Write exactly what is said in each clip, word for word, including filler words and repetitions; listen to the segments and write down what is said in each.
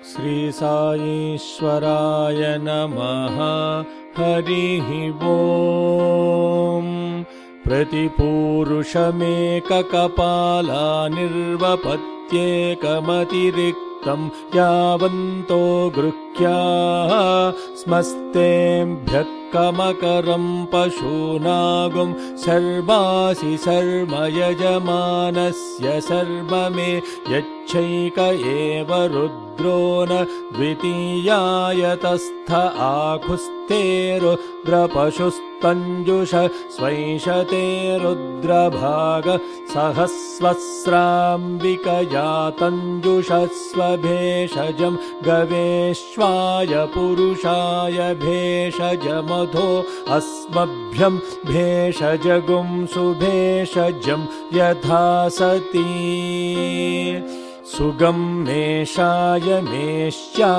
श्री साईश्वराय नमः। हरिः ओम्। प्रतिपूरुषमेककपाला निर्वपत्येकमतिरिक्तं यावन्तो गृह्याः स्मस्तेभ्यः कमकरं पशूनागुं सर्वासि सर्व यजमानस्य सर्व मे यच्छैक एव रुद्रो न द्वितीयायतस्थ आकुस्ते रुद्रपशुस्तञ्जुष स्वैषते रुद्रभाग सहस्वस्राम्बिकया तञ्जुषस्व भेषजं गवेश्वाय पुरुषाय भेषजमधो अस्मभ्यं भेषजगुं सुभेषजं यथा सती सुगं मेषाय मेष्या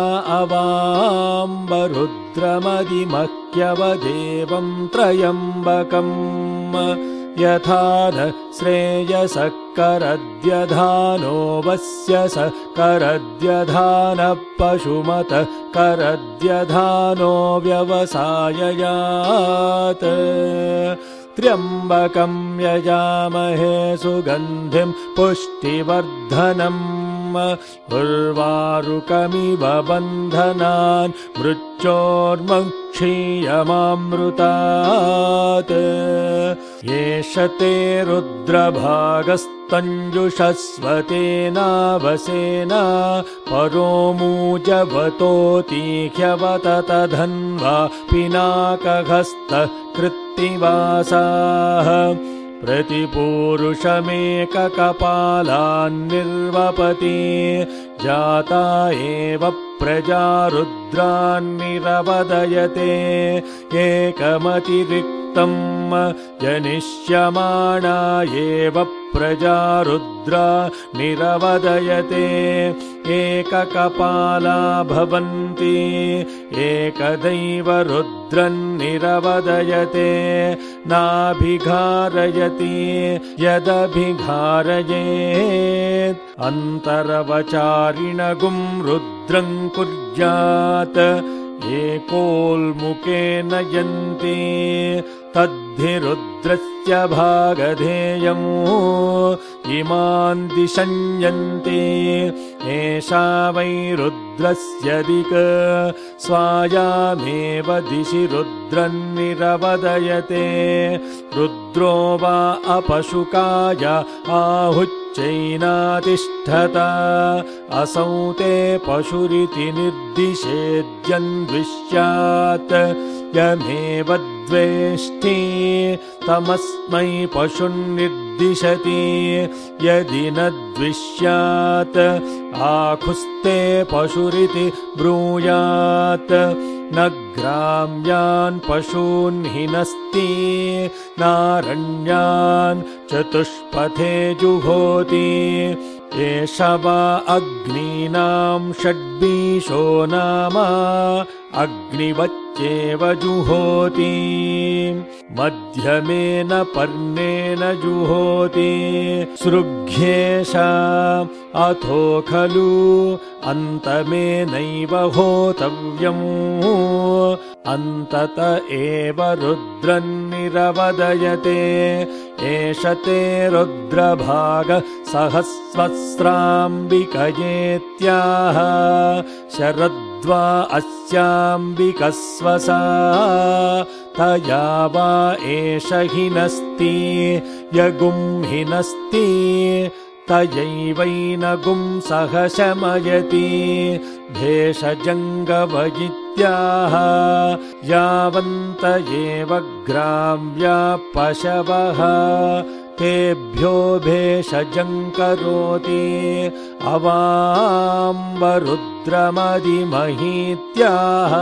अवाम्बरुद्रमदिमह्यवदेवं त्रयम्बकम् यथा न श्रेयसः करद्यधानो वस्य स करद्यधानः पशुमतः करद्यधानो व्यवसाययात् त्र्यम्बकं यजामहे सुगन्धिं पुष्टिवर्धनम् उर्वारुकमिव बन्धनान् मृत्योर्मुक्षीयमामृतात् एष ते रुद्रभागस्तञ्जुषस्वतेनावसेना परो मूजवतोतीह्यवततधन्वा पिनाकहस्तः कृत्तिवासाः प्रतिपूरुषमेककपालान्निर्वपति जाता एव प्रजा रुद्रान्निरवदयते एकमतिरिक्तं जनिष्यमाणा एव प्रजा रुद्रा निरवदयते एककपाला भवन्ति एकदैव रुद्रन्निरवदयते नाभिघारयति यदभिघारयेत् अन्तरवचारिणगुं रुद्रं कुर्यात् एकोल्मुखेन यन्ति तद्धि रुद्रस्य भागधेयम् इमान् दिशन्यन्ति एषा वै रुद्रस्य दिक् स्वायामेव दिशि रुद्रन्निरवदयते रुद्रो वा अपशुकाय आहुच्चैनातिष्ठत असौ ते पशुरिति निर्दिशेद्यन्द्विष्यात् यमेव द्वेष्टि तमस्मै पशुन्निर्दिशति यदि न द्विष्यात् आखुस्ते पशुरिति ब्रूयात् न ग्राम्यान् पशून् हिनस्ति नारण्यान् चतुष्पथे जुहोति एष वा अग्नीनां षड्बीषो नाम अग्निवच्चेव जुहोति मध्यमेन पर्णेन जुहोति सृघ्येष अथो खलु अन्तमेनैव होतव्यम् अन्तत एव रुद्रन्निरवदयते एष ते रुद्रभाग सहस्वस्राम्बिकयेत्याह शरद्वा अस्याम्बिकस्वसा तया वा एष हिनस्ति यगुं हिनस्ति तयैवैनगुं सह शमयति भेषजङ्गवयित्याह यावन्त एव ग्राम्या पशवः तेभ्यो भेषजं करोति अवाम्बरुद्रमदिमहीत्याह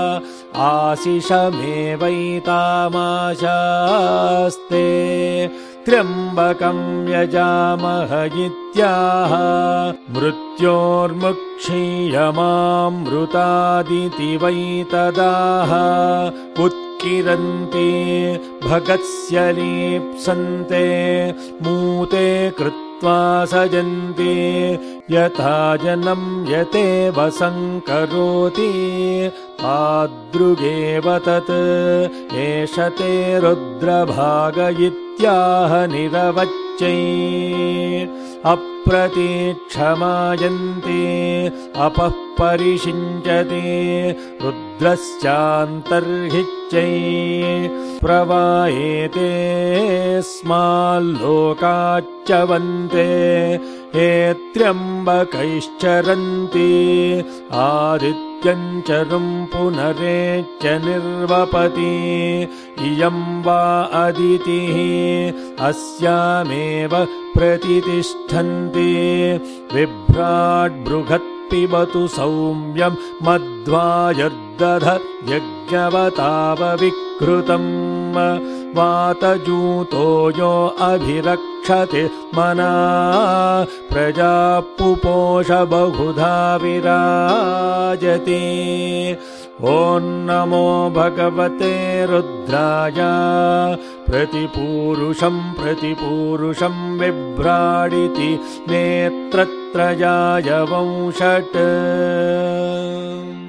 आशिषमेवैतामाशास्ते त्र्यम्बकं यजामह इत्याह मृत्योर्मुक्षीयमामृतादिति वै तदाह उत्किरन्ति भगस्य लीप्सन्ते मूते कृत्वा सजन्ति यथा जनं यतेव संकरोति आदृगेव तत् एष ते रुद्रभाग इत्याह निरवच्यै अप्रतीक्षमायन्ते अपः परिषिञ्चते रुद्रस्यान्तर्हिच्यै प्रवायेते स्माल्लोकाच्चवन्ते हे त्र्यम्बकैश्चरन्ति आदित्यञ्चरुं पुनरेच्च निर्वपति इयं वा अदितिः अस्यामेव प्रतितिष्ठन्ति बिभ्राड्बृहत् पिबतु सौम्यं मध्वायर्दध यज्ञवतावविकृतम् वातजूतो यो अभिरक्षते मना प्रजा पुपोष बहुधा विराजते ॐ नमो भगवते रुद्राय प्रतिपूरुषं प्रतिपूरुषं बिभ्राडिति नेत्रत्रयाय वंषट्।